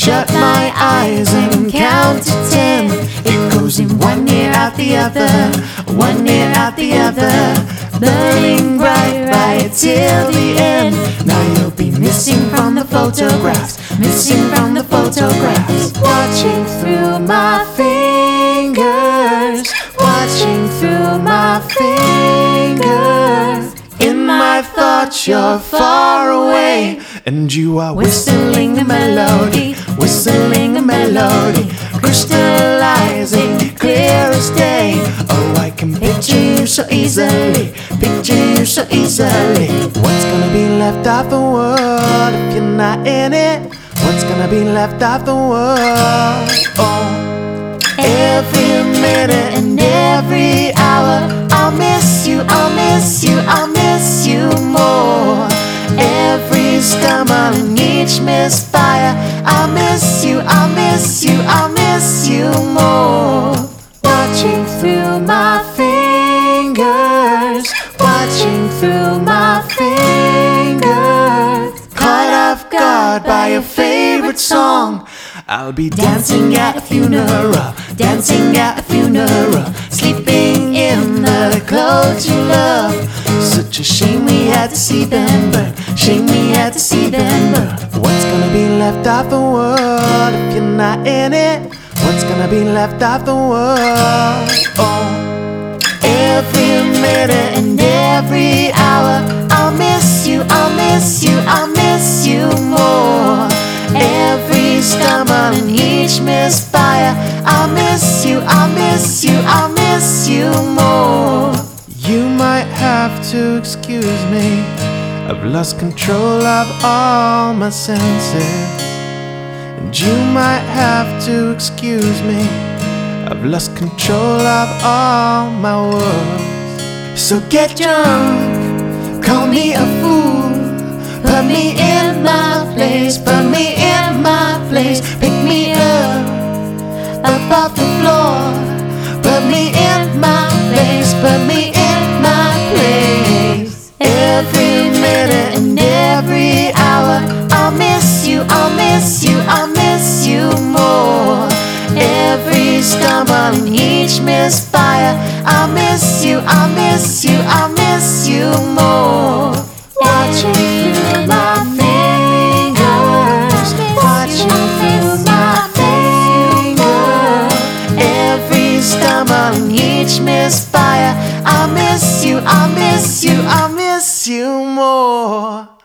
shut my eyes and count to 10. It goes in one ear out the other, one ear out the other, burning bright right till the end. Now you'll be missing from the photographs, missing from the photographs. Watching through my fingers, watching through my fingers. In my thoughts you're far away, and you are whistling a melody, whistling a melody, crystallizing clear as day. Oh, I can picture you so easily, picture you so easily. What's gonna be left of the world if you're not in it? What's gonna be left of the world? Oh, every minute and every hour, I'll miss you, I'll miss you, I'll miss you more. Every stumble and each misfire, I'll miss you, I'll miss you, I'll miss you more. Watching through my fingers, watching through my fingers. Caught off guard by your favorite song, I'll be dancing at a funeral, dancing at a funeral, sleeping in the clothes you love. Such a shame we had to see them burn, shame we had to see them burn. What's gonna be left of the world if you're not in it? What's gonna be left of the world? Oh, every minute and every hour, I'll miss you, I'll miss you, I'll miss you more. Every stumble and each misfire, I'll miss you, I'll miss you, I'll miss you more. You might have to excuse me, I've lost control of all my senses. And you might have to excuse me, I've lost control of all my words. So get drunk, call me a fool, put me in my place, put me in my place. Pick me up off the floor, put me in my place, put me in my place. Every minute and every hour, I'll miss you, I'll miss you, I'll miss you more. Every stumble and each misfire, I'll miss you, I'll miss you, I'll miss you more. Watching through my fingers, watching through my fingers. Every stumble and each misfire, I'll miss you, I'll miss you, I'll miss you more.